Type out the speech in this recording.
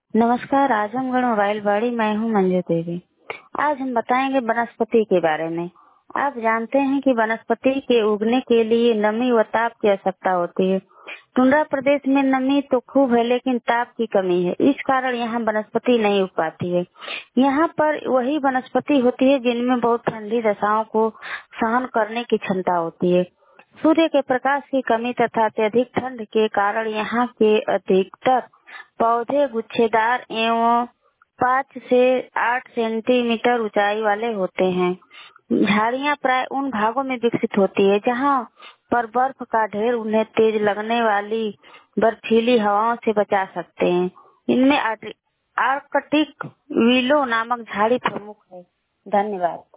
नमस्कार, आजमगढ़ मोबाइल बाड़ी। मैं हूँ मंजू देवी। आज हम बताएंगे वनस्पति के बारे में। आप जानते हैं कि वनस्पति के उगने के लिए नमी व ताप की आवश्यकता होती है। टुंड्रा प्रदेश में नमी तो खूब है, लेकिन ताप की कमी है। इस कारण यहाँ वनस्पति नहीं उग पाती है। यहाँ पर वही वनस्पति होती है जिनमें बहुत ठंडी दशाओं को सहन करने की क्षमता होती है। सूर्य के प्रकाश की कमी तथा अत्यधिक ठंड के कारण यहाँ के अधिकतर पौधे गुच्छेदार एवं 5 से 8 सेंटीमीटर ऊंचाई वाले होते हैं। झाड़ियाँ प्राय उन भागों में विकसित होती है जहाँ पर बर्फ का ढेर उन्हें तेज लगने वाली बर्फीली हवाओं से बचा सकते हैं। इनमें आर्कटिक विलो नामक झाड़ी प्रमुख है। धन्यवाद।